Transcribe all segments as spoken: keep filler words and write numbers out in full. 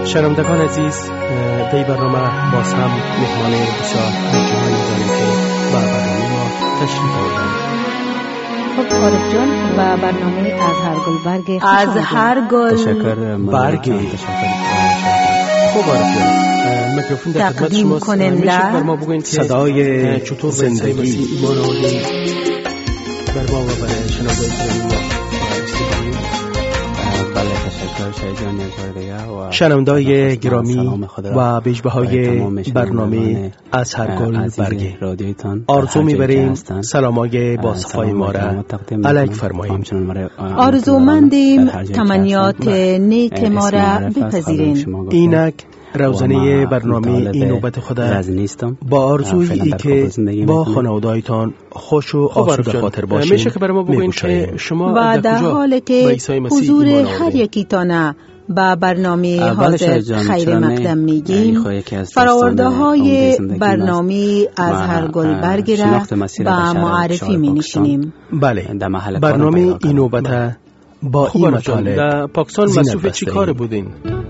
شنوندگان عزیز، در برنامه باز هم مهمان بسیار جهانی داریم که با برنامه ما تشریف آوردند. خب عارف جان، و برنامه از هر گل برگ از هر گل تشکر برگ. تشکر. خب عارف جان، میکروفون در خدمت شماست. میشه بر ما بگوین که صدای چطور زندگی ایمان آوردین بر ما و برای شنوندگان ما استفاده. بله تشکر شایجان یک بار دیگه و شنوندای گرامی و بیشبهای برنامه از هر گل برگ، آرزو میبریم سلامای با صفای ما را علیک فرماییم. آرزومندیم تمنیات نیک ما را بپذیرین. اینک روزنه برنامه این نوبت خود با آرزویی ای که با خانواده‌تان خوش و آسوده خاطر باشین. میشه که برای ما بگوین که شما و در حالی که حضور هر یکی تانه با برنامه حاضر خیر مقدم میگیم، فراورده های برنامه از هر گل برگ را با معرفی می نشینیم. بله، برنامه این نوبت با این مطالب. در پاکستان مصروف چی کار بودین؟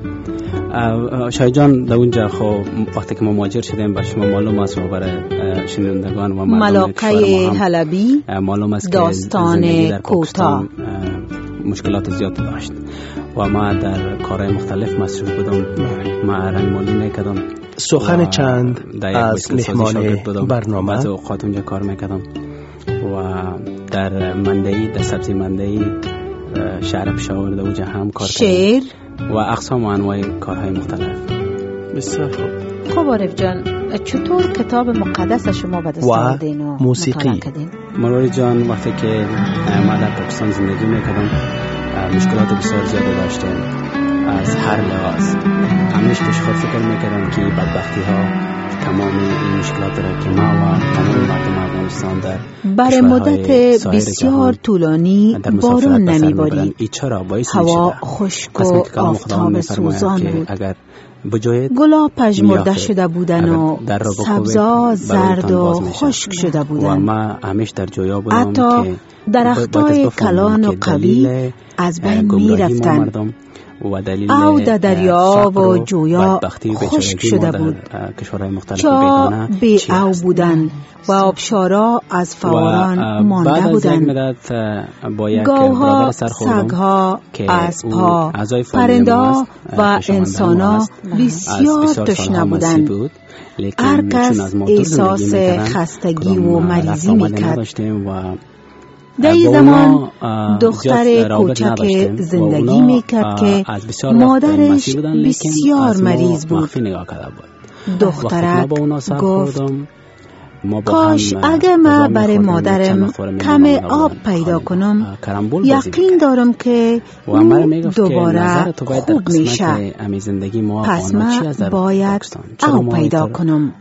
شایجان در اونجا خب وقتی که ما مهاجر شدیم بر شما معلوم است و برای شنوندگان و مردم ملاقه حلبی معلوم است که داستان کوتاه مشکلات زیاد داشت و ما در کارهای مختلف مصروف بودم. ما رنگمالی میکردم، سخن چند از مهمان برنامه بعض اوقات اونجا کار میکردم و در مندهی در سبزی مندهی شهر پشاور در اونجا هم کار شعر و اقسام و انواع کارهای مختلف. بسیار خوب. خب عارف جان، چطور کتاب مقدس شما به دست آوردین و موسیقی؟ مروری جان، وقتی که ما در پاکستان زندگی میکردم مشکلات بسیار زیاده داشتیم از هر لحاظ. همیشه پیش خود فکر میکردم که بدبختی ها تمام این مشکلات را که ما و تمام مردم افغانستان در برای مدت بسیار طولانی باران نمیبارید، هوا خشک و آفتاب سوزان بود، گلا پژمرده شده بودن و سبزا زرد و خشک شده بودن. حتی درختای کلان و قوی از بین می رفتن او در دریا و جویا خشک شده بود. چا بی او بودن و آبشارا از فوران مانده بودن. گاوها، سگها، اسبها، پرنده و انسانا بسیار تشنه بودند. هر کس احساس خستگی و مریضی میکرد. در این زمان دختر کوچک زندگی میکرد که مادرش بسیار مریض بود. دخترک گفت کاش اگه ما برای مادرم کم آب پیدا کنم، یقین دارم که او دوباره خوب میشه. پس من باید آب پیدا کنم.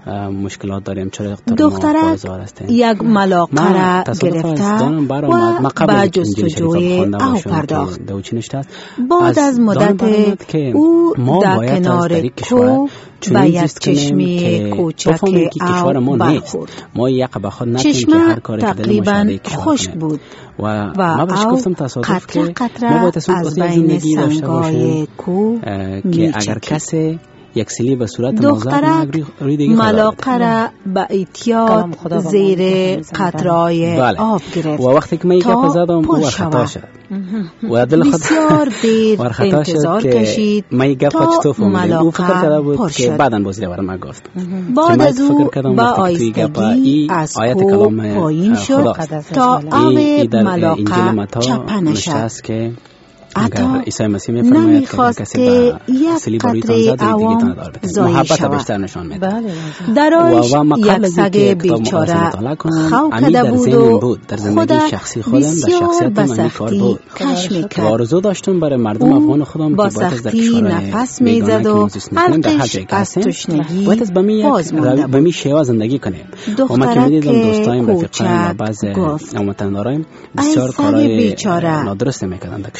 دخترک یک ملاقه را گرفته و به جستجوی آب پرداخت. بعد از مدت او در کنار کوه به یک چشمه کوچک آب برخورد. چشمه تقریبا خشک بود و آب قطره قطره از بین سنگای کوه میچکید. یک سلی به صورت دخترک ملاقه را به احتیاط زیر قطرهای آب گرفت و وقتی که من یک گپ زدم او خطا شد و دل خود بسیار دیر انتظار کشید تا ملاقه پر شد. بعداً بازی برای من گفت. بعد از او با آیستگی از کوه پایین شد تا آب ملاقه چپه نشد. حتی نمیخواست که یک قطره عوام زایی شود. درایش یک سگ بیچاره خو کده بود و خود بسیار به سختی کش میکرد. او با سختی نفس میزد و حلقش از تشنگی باز مانده بود. دخترک کوچک گفت ای سگ بیچاره، تو چه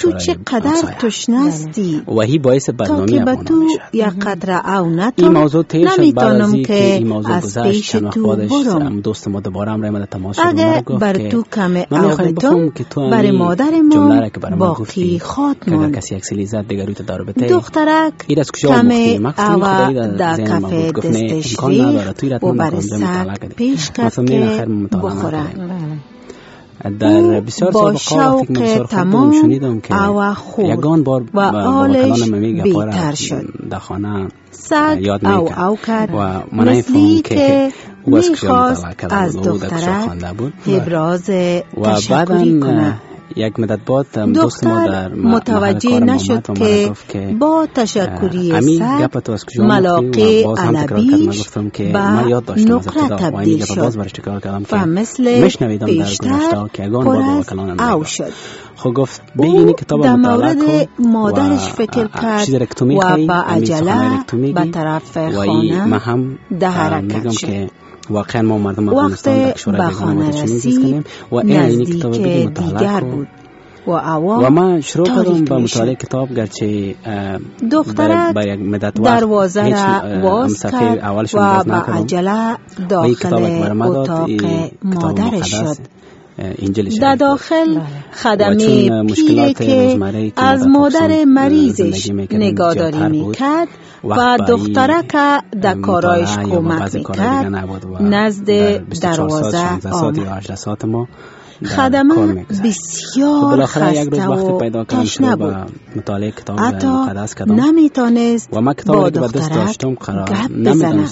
قدر تشنستی و هی باعث بدنامی افغانان میشد. یک قدر او نتو این موضوع تیر شد بعد از این که این موضوع از گذشت چند وقت بعدش دوست ما دوباره هم رای تماس شد اگر بر تو کم او بتون بر مادر ما باقی خاتمان اگر کسی یک سلیزت دیگر روی داره بته دخترک کم او در کفه دستش ریخ و بر سک پیش کرد که بخوره. در بسیار با شوق تمام شنیدم که یگان بار و آلش بیتر شد. در خانه سگ یاد او میکرد او کرد و من مثلی که او از میخواست از دخترک ابراز تشکری کنه. یک مدت بعد دوست ما در متوجه نشد که با تشکری سگ ملاقه علبیش به نقره تبدیل شد و مثل پیشتر پر از او شد. خب گفت بگینی کتاب در مطالعه مورد کن مادرش فکر کرد و با عجله به طرف خانه در حرکت شد. واقعا ما مردم افغانستان در کشورهای بیگانه رسید و این کتاب دیگر بود و و ما شروع کردم با مطالعه کتاب گرچه دخترک با یک مدت دروازه را باز کرد و با عجله داخل اتاق مادرش شد. در داخل خدمه پیری که از مادر مریضش نگهداری میکرد و دخترک در کارایش کمک میکرد نزد دروازه آمد. خدمه بسیار خسته و تشنه بود. حتی نمیتونست با دخترک گپ بزنه.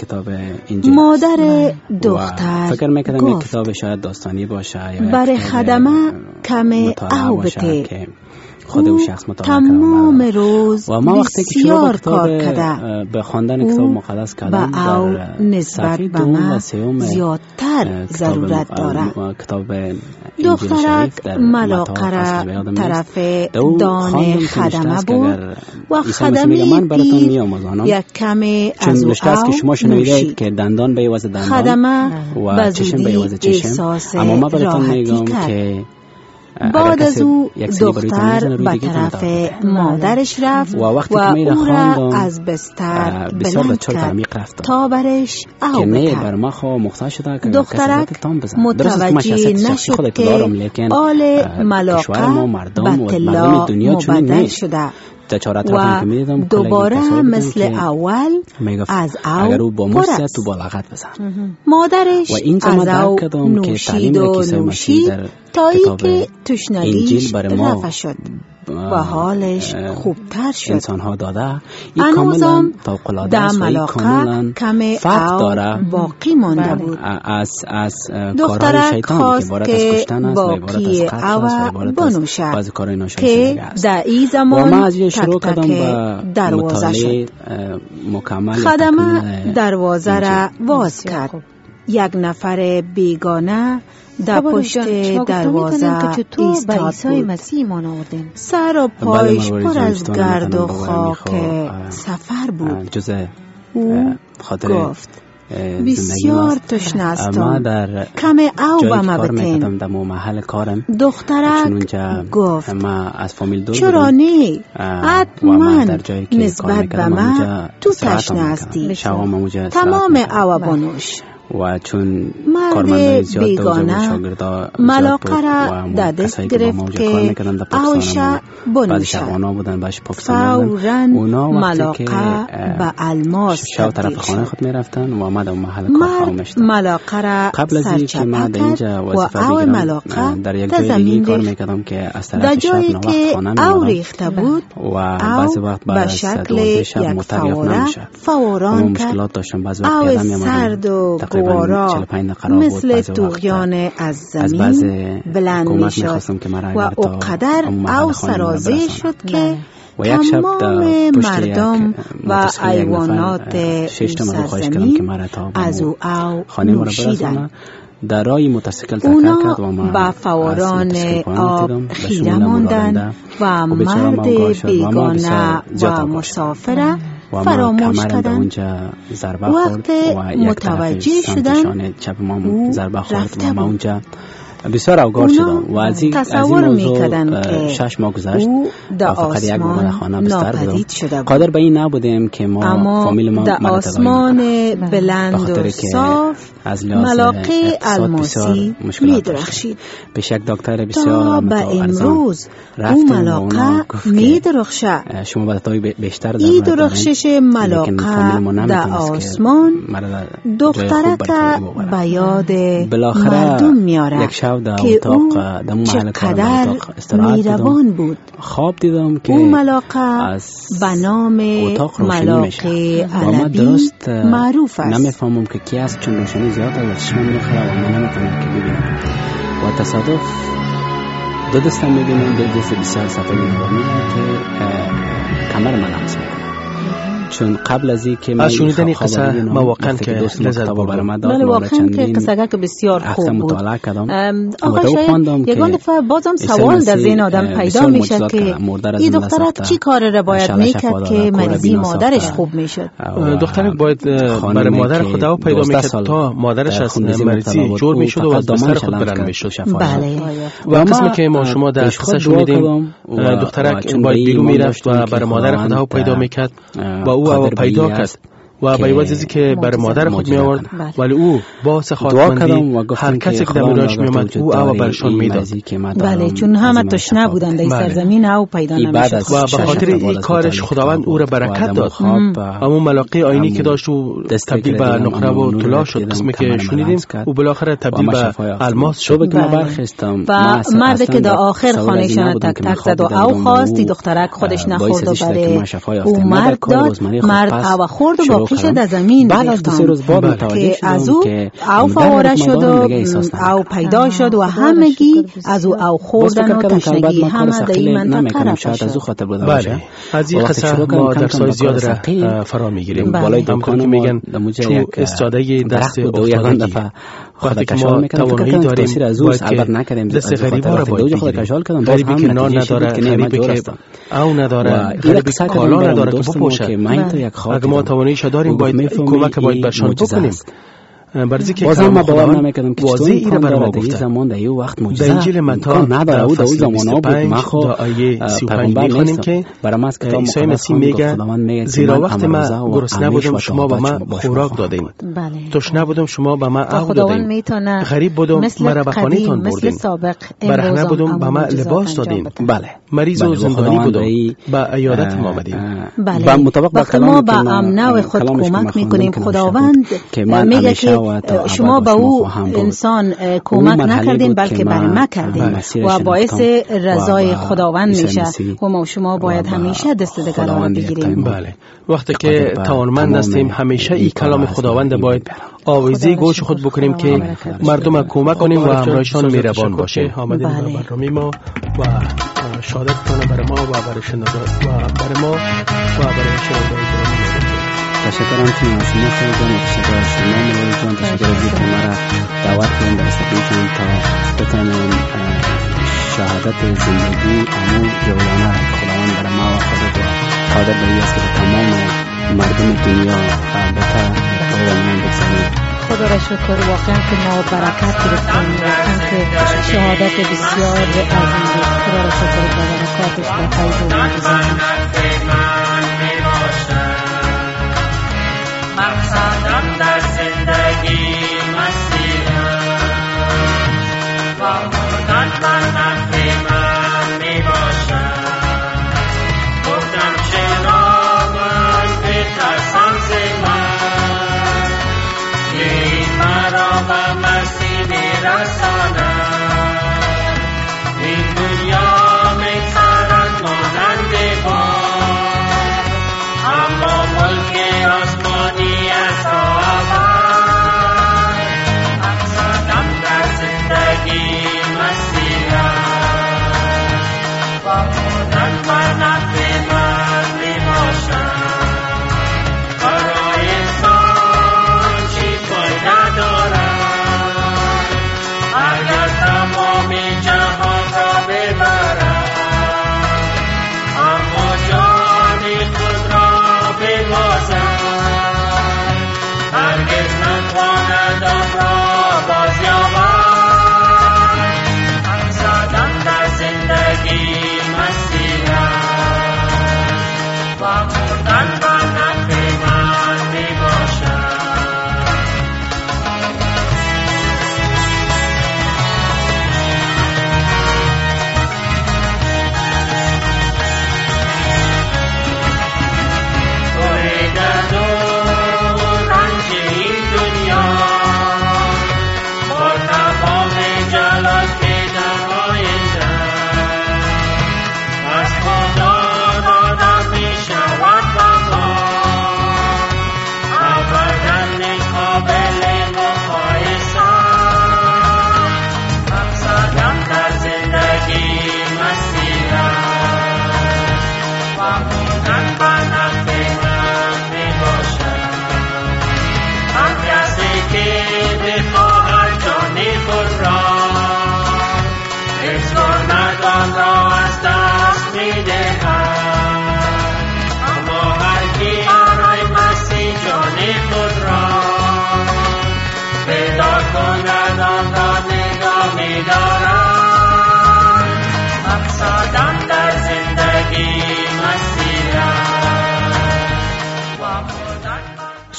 مادر دختر فکر میکردم گفت کتاب شاید داستانی باشه برای خدمه کم او بته. خود او شخص مطالعه تمام روز و ما وقتی که بسیار کار کرده به خواندن کتاب مقدس کردم با او نسبت به من زیادتر ضرورت داره. کتاب دخترک ملاقه را طرف دان خدمه بود و خدمه پیر یک کم از او نوشید. که دندان به واسه دندان خدمه و چشم به واسه چشم. احساس اما ما براتون راحتی میگم کرد. که بعد از او دختر به طرف مادرش رفت و, و او را از بستر بلند کرد تا برش او بکرد. دخترک متوجه نشد که آل ملاقه به طلا مبدل شده و دوباره مثل اول از او پر است. مادرش از او نوشید و نوشید تا ای که تشنگیش رفع شد و حالش خوبتر شد. انسان ها داده هنوزم در ملاقه کم او باقی مانده بود. دخترک خواست که باقی او بنوشد که در این زمان تک تک دروازه شد. خدمه دروازه را باز کرد. یک نفر بیگانه در پشت دروازه ایستاد بود. سر و پایش پر از گرد و خاک سفر بود. او گفت بسیار تشنه هستم، کم او به ما بتین. دخترک گفت چرا نی؟ حتما نسبت به ما تو تشنه هستی، تمام او بنوش. و چون مرد بیگانه ملاقه را در دست گرفت که اوشا بنوشد. فوراً ملاقه به الماس تبدیل شد. مرد ملاقه را سرچپه کرد و او ملاقه در زمین ریخت. در جایی که او ریخته بود او به شکل یک فواره فوران کرد. او سرد و گوارا مثل طغیان از زمین بلند می شد و اوقدر او سرازه شد که تمام مردم و حیوانات سرزمین از او او نوشیدند. در رای متسکل اونا با فوران آب خیره ماندند و مرد بیگانه و مسافر فراموش کردند. وقت متوجه شدند او رفته بود. بسیار اوگار شدم و از این تصور میکردن که شش ماه گذشت و فقط یک بار خانه بستر بودم. قادر به این نبودیم که ما فامیل ما در آسمان بلند و صاف ملاقه الماسی میدرخشید. پیش یک دکتر بسیار تا به امروز او ملاقه میدرخشد. شما باید تای بیشتر این درخشش ملاقه در آسمان دختره که به یاد مردم میاره که او چقدر میروان بود. خواب دیدم که او ملاقه به نام ملاقه علوی معروف است. نمیفهمم که کی است چون روشنی زیاد است و چشمم میخوره و من نمیتونم که ببینم. و تصادف دو دستم میبینم، دو دست بسیار صفحه میبینم که کمر من لمس میکنم. چون قبل از این که من شنیدن این قصه ما واقعا که لذت بردم. بله واقعا که قصه که بسیار خوب بود. آقا شاید یگان دفعه بازم سوال در ذهن آدم پیدا میشد که این دخترک چی کار را باید میکرد که مریضی مادرش خوب میشد. دخترک باید برای مادر خدا پیدا میکرد تا مادرش از مریضی جور میشد و از بستر خود بلند میشد. بله. و قسمی که ما شما در قصه شنیدیم دخترک باید بیرون میرفت و برای مادر خدا پیدا میکرد و او او پیدا کرد و به عوض از که برای مادر خود می آورد ولی او با سخاوتمندی هر کسی که در میراش می آمد او او برشان میداد. بله چون همه تشنه بودند در سرزمین او پیدا نمیشد و به خاطر این کارش خداوند او را برکت داد. اما ملاقه آینی که داشت او تبدیل به نقره و طلا شد. قسمی که شنیدیم او بالاخره تبدیل به الماس شد. و مردی که در آخر خانه‌شان تک تک زد و او خواستی دخترک خودش نخورد و برای او مرد داد. مرد او خورد و با پیش در زمین ریختند که از او او فواره شد و او پیدا شد و همگی از او او خوردن و تشنگی همه در این منطقه رفت شد. بله از این قصه ما درسای زیاد را فرا میگیریم. همونطور که میگن چون استاده دست افتادگی وقتی که ما توانایی داریم باید که دست غریب ها را باید بگیریم. غریبی که نان نداره، غریبی که او نداره، غریبی که کالا نداره که بپوشد. اگه ما تواناییش داریم باید کمک باید برشان بکنیم. برزی که بازم ما باور نمیکردم که واضح این را برما گفته زمان در یه وقت معجزه در انجیل متی نداره او در اون زمان ها بود. ما خو آیه سی و پنج میخونیم که عیسی مسیح میگه زیرا وقت ما گرسنه بودم شما به من خوراک دادین، تشنه بودم شما به من آب دادین، غریب بودم مرا به خانه‌تان بردین، برهنه بودم به من لباس دادین، بله مریض و زندانی بودم به عیادت ما آمدین. بله وقتی ما به امنه خود کمک میکنیم خداوند میگه که شما به او انسان کمک نکردین بلکه برای ما کردین و باعث رضای خداوند میشه و ما شما باید همیشه دست دیگر را بگیریم. بله وقتی که توانمند هستیم همیشه این کلام خداوند باید آویزه گوش خود بکنیم که مردم کمک کنیم و همراهشان مهربان باشیم. آمدیم به برنامه ما و شهادتتان برای ما و برای شنوندگان و برای ما و برای شنوندگان. تشکرم که از شما خیلی جان و تشکر از شما مولای جان. تشکر از اینکه مرا دعوت کردین در استقبالتان تا بتانم شهادت زندگی امو جوانه را که خداوند برای ما و خودت و قادر به این است که تمام مردم دنیا بهتر و من بگذاریم. خدا را شکر واقعا که ما برکت گرفتیم، واقعا که شهادت بسیار عظیم بود. خدا را شکر و برکاتش در فیض و معجزه مقصدم در زندگی مسیحه و مردن بر نفع من می باشد. گفتم چرا من بترسم ز من، لیک مرا به مسیح می رساند. این دنیا می ترد مانند باد، اما ملک آسمانی است آباد. مقصدم در زندگی مسیح است و مردن بر نفع من می باشد. برای انسان چی فایده دارد اگر تمام جهان را ببرد، اما جان خود را ببازد.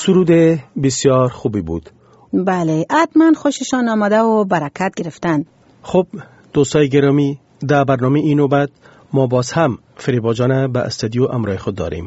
سرود بسیار خوبی بود. بله، حتما خوششان آمده و برکت گرفتن. خب دوستای گرامی، در برنامه این نوبت ما باز هم فریبا جان به استودیو امرای خود داریم.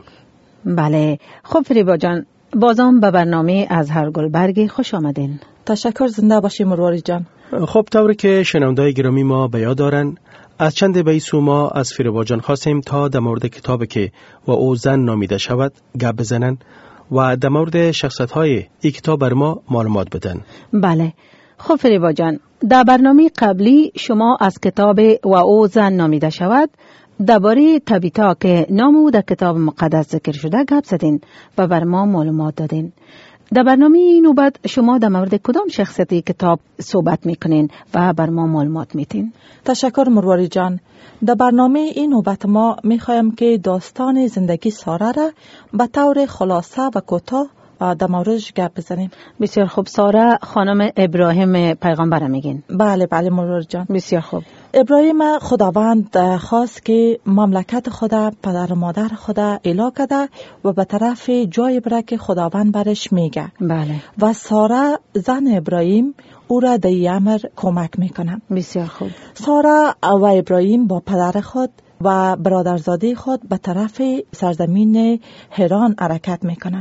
بله، خب فریبا جان، بازم به برنامه از هر گلبرگی خوش آمدین. تشکر، زنده باشی مرواری جان. خب طوری که شنوندای گرامی ما به یاد دارن، از چند بیسو ما از فریبا جان خواستیم تا در مورد کتابی که و او زن نامیده شود گپ بزنن و در مورد شخصیت های این کتاب بر ما معلومات بدن. بله، خب فریبا جان، در برنامه قبلی شما از کتاب و او زن نامیده شود درباره تبیتا که نام او در کتاب مقدس ذکر شده گپ زدین و بر ما معلومات دادین. در برنامه این نوبت شما در مورد کدام شخصیتی کتاب صحبت میکنین و بر ما معلومات میتین؟ تشکر مرواری جان. در برنامه این نوبت ما میخوایم که داستان زندگی ساره را به طور خلاصه و کوتاه در موردش گپ بزنیم. بسیار خوب. ساره خانم ابراهیم پیغمبر میگین؟ بله بله مرواری جان. بسیار خوب. ابراهیم خداوند خواست که مملکت خدا پدر و مادر خدا اعلا کرده و به طرف جای بره که خداوند برش میگه. بله. و ساره زن ابراهیم او را در این امر کمک میکنه. بسیار خوب. ساره و ابراهیم با پدر خود و برادرزاده خود به طرف سرزمین هران حرکت میکنن.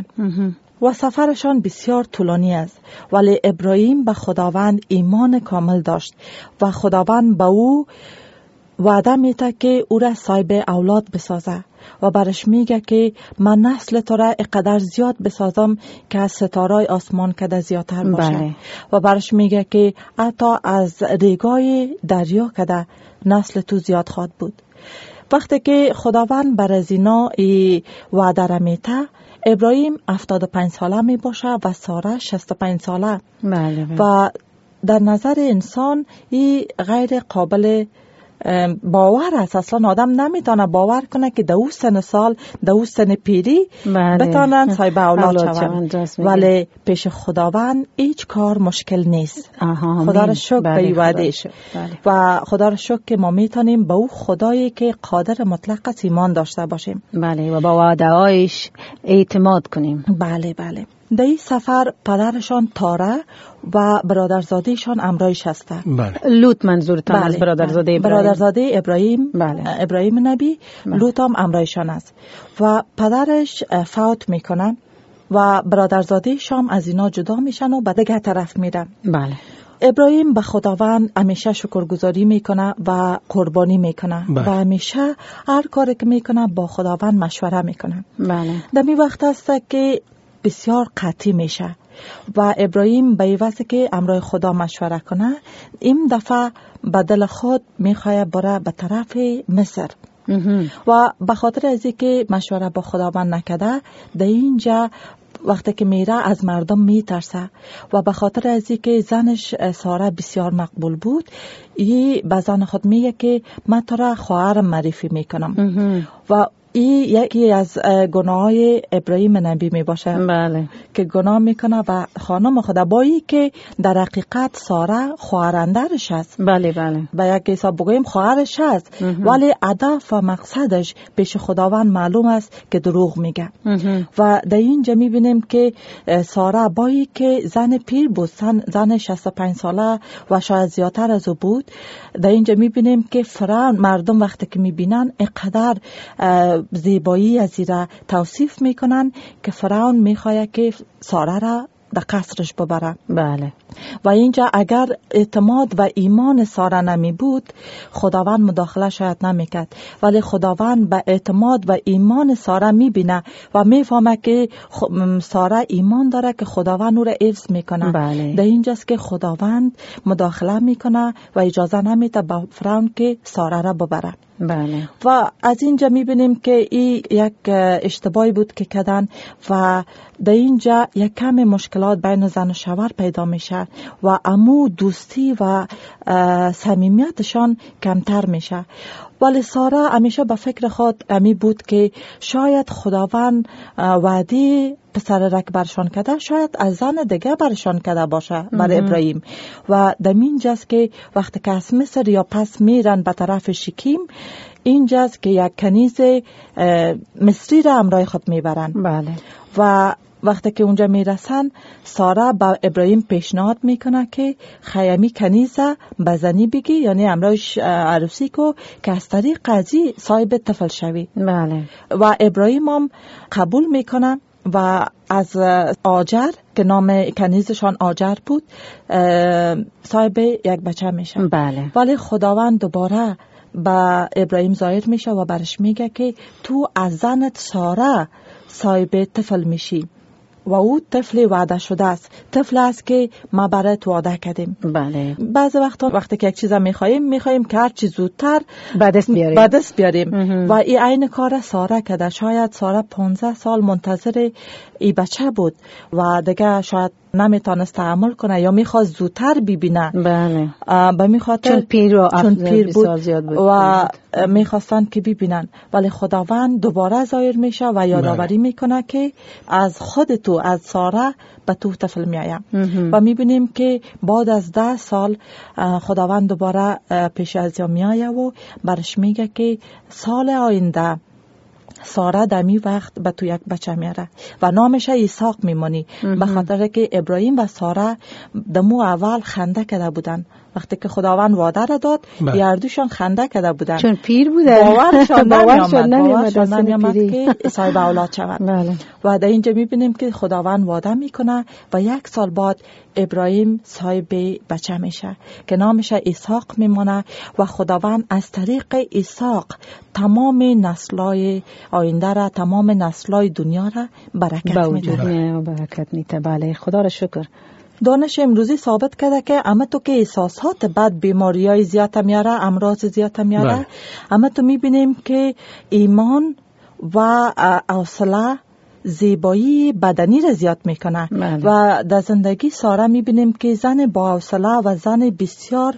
و سفرشان بسیار طولانی است، ولی ابراهیم به خداوند ایمان کامل داشت و خداوند به او وعده میده که او را صاحب اولاد بسازه و برش میگه که من نسل تو را اقدر زیاد بسازم که از ستارای آسمان کده زیادتر باشه. بله. و برش میگه که حتی از ریگای دریا کده نسل تو زیاد خواهد بود. وقتی که خداوند بر از اینا ای وعده را میده، ابراهیم هفتاد و پنج ساله می باشه و ساره شصت و پنج ساله. بله بله. و در نظر انسان این غیر قابل باور است. اصلا آدم نمیتونه باور کنه که در او سن سال در او سن پیری بله. بتانن صاحب اولاد شوند، ولی پیش خداوند هیچ کار مشکل نیست. خدا را شکر به این وعده. و خدا را شکر که ما میتونیم به او خدایی که قادر مطلق است ایمان داشته باشیم. بله، و با وعده هایش اعتماد کنیم. بله بله. در این سفر پدرشان تاره و برادرزادهشان امرایش هستند. بله. لوط منظورتان از برادرزاده ابراهیم؟ برادرزاده ابراهیم. بله. ابراهیم نبی. بله. لوط هم امرایشان است و پدرش فوت میکنن و برادرزادهشان از اینا جدا میشن و به دیگه طرف میرن. بله. ابراهیم به خداوند همیشه شکرگزاری میکنه و قربانی میکنه. بله. و همیشه هر کاری که میکنه با خداوند مشوره میکنه. بله. در می وقت است که بسیار قطعی میشه و ابراهیم به واسه که امرای خدا مشوره کنه، این دفعه به دل خود میخواه بره به طرف مصر. و به خاطر از اینکه مشوره با خداوند نکرده، در اینجا وقتی که میره از مردم میترسه و به خاطر از اینکه زنش ساره بسیار مقبول بود، ای به زن خود میگه که من تو را خواهرم معرفی میکنم. و این یکی از گناههای ابراهیم نبی می باشه. بله. که گناه میکنه و خانم خدا بایی که در حقیقت ساره خواهرندرش است. بله بله. و یک حساب بگوییم خواهرش است، ولی هدف و مقصدش پیش خداوند معلوم است که دروغ میگه. و در اینجا میبینیم که ساره بایی که زن پیر بود، زن شصت و پنج ساله و شاید زیادتر از او بود، در اینجا میبینیم که فرعون مردم وقتی که میبینن اینقدر زیبایی از این را توصیف میکنن که فرعون میخواد که ساره را در قصرش ببره. بله. و اینجا اگر اعتماد و ایمان ساره نمی بود، خداوند مداخله شاید نمیکرد، ولی خداوند به اعتماد و ایمان ساره میبینه و میفهمه که ساره ایمان داره که خداوند او را حفظ میکنه. بله. در اینجاست که خداوند مداخله میکنه و اجازه نمیده به فرعون که ساره را ببره. بله. و از اینجا میبینیم که این یک اشتباهی بود که کردن و در اینجا یک کم مشکلات بین زن و شوهر پیدا میشه و امو دوستی و صمیمیتشان کمتر میشه. ولی ساره همیشه به فکر خود امی بود که شاید خداوند وعده پسر رک برشان کده، شاید از زن دیگه برشان کده باشه بر ابراهیم. و در اینجاست که وقتی که از مصر یا پس میرن به طرف شکیم، اینجاست که یک کنیز مصری را همراه خود میبرن. بله. و وقتی که اونجا میرسن سارا با ابراهیم پیشنهاد میکنه که خیمی کنیزه بزنی بگی، یعنی امروز عروسی کو که از طریق قاضی صاحب طفل شوی. بله. و ابراهیم هم قبول میکنه و از آجر که نام کنیزشان آجر بود صاحب یک بچه میشه. بله. ولی خداوند دوباره با ابراهیم ظاهر میشه و برش میگه که تو از زنت ساره صاحب طفل میشی و او طفل وعده شده است، طفل است که ما برات وعده کردیم. بله. بعضی وقتا وقتی که یک چیزا میخوایم میخوایم که هر چی زودتر به دست بیاریم به دست بیاریم و این عین کار ساره کرده. شاید ساره پانزده سال منتظر ای بچه بود و دیگه شاید نمیتونست تحمل کنه یا میخواست زودتر ببینه. بله. به میخاطر چون پیر و چون پیر بود, زیاد بود و میخواستن که ببینن، ولی خداوند دوباره ظاهر میشه و یادآوری میکنه که از خود تو از ساره به تو طفل میایم و میبینیم که بعد از ده سال خداوند دوباره پیش از یا میایه و برش میگه که سال آینده ساره دمی وقت به تو یک بچه میاره و نامش اسحاق میمونی، به خاطر که ابراهیم و ساره دمو اول خنده کرده بودن. وقتی که خداوند وعده را داد یاردوشان خنده کرده بودن چون پیر بودن، باورشان باورشان نمیامد که صاحب اولاد شود. بله. و در اینجا میبینیم که خداوند وعده میکنه و یک سال بعد ابراهیم صاحب بچه میشه که نامش اسحاق میمونه و خداوند از طریق اسحاق تمام نسل‌های آینده را، تمام نسل‌های دنیا را برکت میده. برکت میده. بله، خدا را شکر. دانش امروزی ثابت کرده که اما تو که احساسات بد، بیماریای زیاد میاره، امراض زیاد میاره، اما تو میبینیم که ایمان و حوصله زیبایی بدنی را زیاد میکنه. بله. و در زندگی ساره میبینیم که زن با حوصله و زن بسیار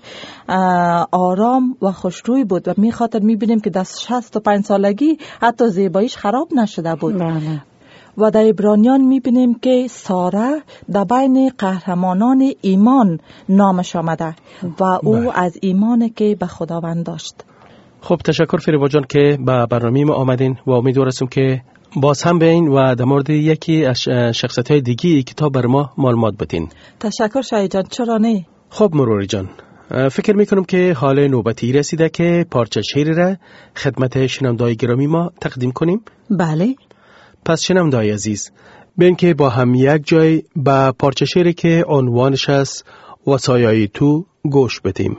آرام و خوشروی بود و می خاطر میبینیم که در شصت و پنج سالگی حتی زیباییش خراب نشده بود. بله. و در عبرانیان میبینیم که ساره در بین قهرمانان ایمان نامش آمده و او بله. از ایمانی که به خداوند داشت. خب تشکر فریبا جان که به برنامه ما آمدین و امیدوارم که باز هم بیاین و در مورد یکی از شخصیت‌های دیگه کتاب بر ما معلومات بدین. تشکر شاید جان، چرا نه؟ خب مروری جان، فکر میکنم که حال نوبتی رسیده که پارچه شعری را خدمت شنونده‌های گرامی ما تقدیم کنیم. بله. پس شنونده‌های عزیز، بین که با هم یک جای به پارچه شعری که عنوانش است وصایای تو گوش بدیم.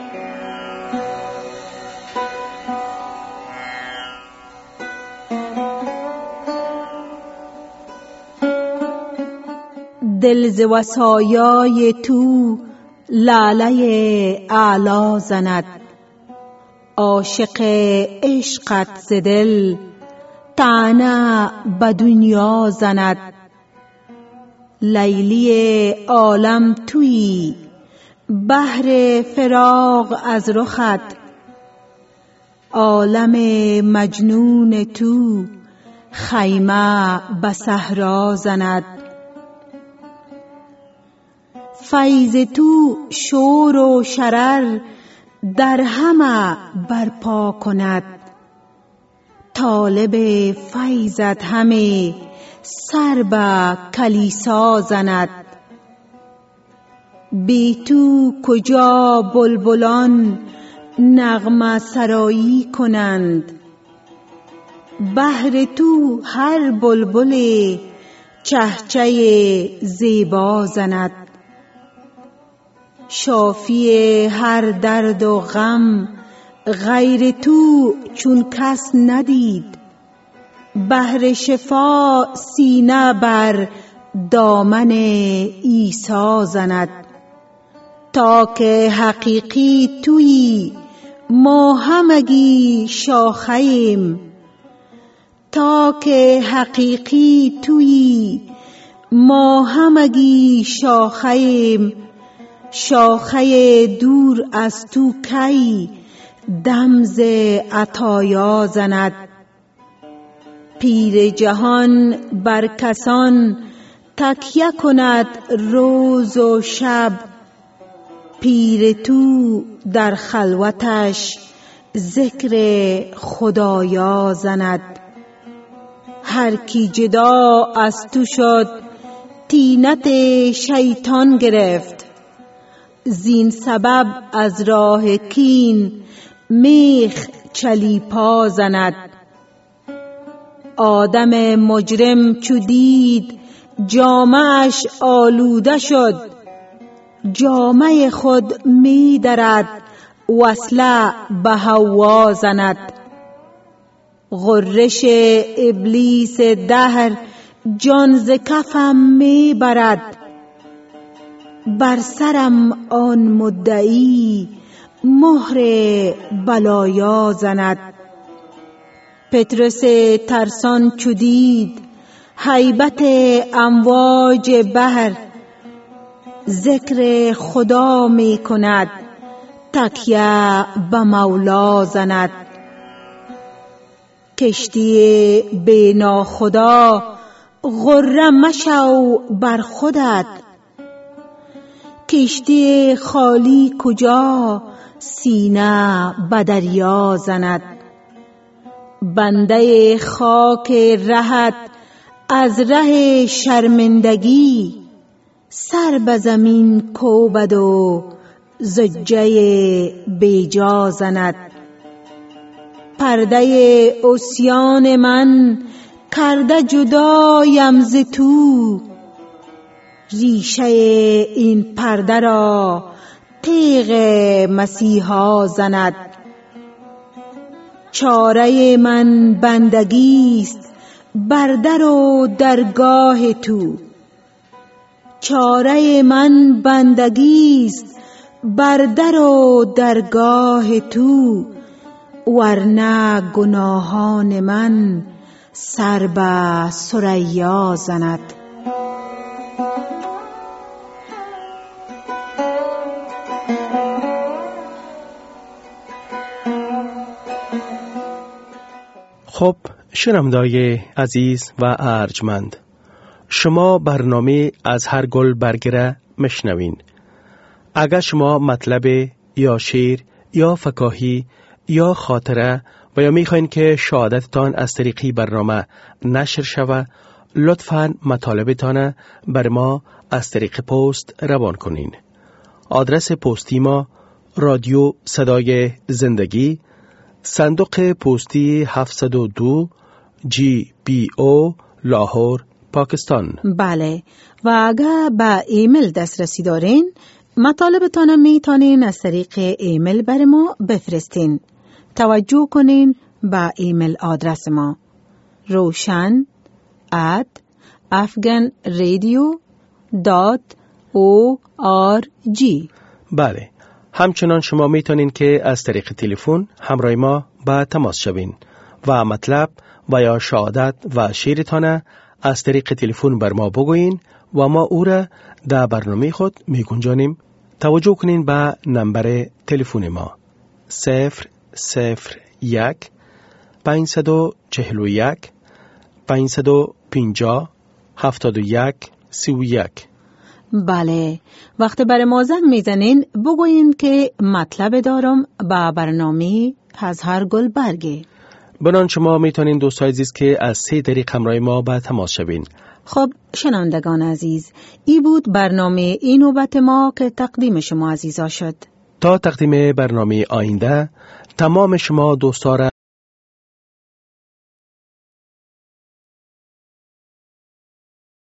دل ز وصایای تو لاله اعلا زند، عاشق عشقت ز دل طعنه به دنیا زند. لیلی عالم تویی بحر فراق از رخت، عالم مجنون تو خیمه به صحرا زند. فیض تو شور و شرر در همه برپا کند، طالب فیضت همه سر به کلیسا زند. بی تو کجا بلبلان نغمه سرایی کنند، بهر تو هر بلبل چهچه زیبا زند. شافی هر درد و غم غیر تو چون کس ندید، بهر شفا سینه بر دامن عیسی زند. تا که حقیقی تویی ما همگی شاخیم، تا که حقیقی تویی ما همگی شاخیم. شاخه دور از تو کی دمز عطایا زند. پیر جهان بر کسان تکیه کند روز و شب، پیر تو در خلوتش ذکر خدایا زند. هر کی جدا از تو شد طینت شیطان گرفت. زین سبب از راه کین میخ چلیپا زند. آدم مجرم چو دید جامه‌اش آلوده شد. جامه خود می درد وصله به حوا زند. غرش ابلیس دهر جان ز کفم می برد. بر سرم آن مدعی مهر بلایا زند. پطرس ترسان چو دید هیبت امواج بحر. ذکر خدا می کند تکیه به مولا زند. کشتی بی ناخدا غره مشو بر خودت. کشتی خالی کجا سینه به دریا زند. بنده خاک رهت از ره شرمندگی سر به زمین کوبد و زجه بیجا زند. پرده عصیان من کرده جدایم ز تو. ریشه این پرده را تیغ مسیحا زند. چاره من بندگیست بر در و درگاه تو. چاره من بندگیست بر در و درگاه تو. ورنه گناهان من سر به ثریا زند. خب شنوندگان عزیز و ارجمند، شما برنامه از هر گل برگره مشنوین. اگر شما مطلب یا شعر یا فکاهی یا خاطره و یا میخواین که شهادتتان از طریقی برنامه نشر شوه، لطفاً مطالبتان بر ما از طریق پست روان کنین. آدرس پستی ما رادیو صدای زندگی، صندوق پستی هفتصد و دو جی بی او لاهور، پاکستان. بله، و اگر به ایمیل دسترسی دارین مطالبتان میتونین از طریق ایمیل بر ما بفرستین. توجه کنین به ایمیل آدرس ما روشن ات افغان رادیو دات او آر جی. بله، همچنان شما میتونین که از طریق تلفن همراه ما به تماس شوین و مطلب و یا شهادت و شعرتان از طریق تلفن بر ما بگوین و ما او را در برنامه خود میگنجانیم. توجه کنین به نمبر تلفن ما صفر صفر یک پنجصد و چهل و یک پنجصد و پنجاه هفتاد و یک سی و یک. بله، وقتی بر ما زنگ میزنین بگوین که مطلب دارم با برنامه از هر گل برگه. بنان شما میتونین دوستای عزیز که از سه طریق همراه ما به تماس شوین. خب شنوندگان عزیز، ای بود برنامه این نوبت ما که تقدیم شما عزیزا شد. تا تقدیم برنامه آینده تمام شما دوستا را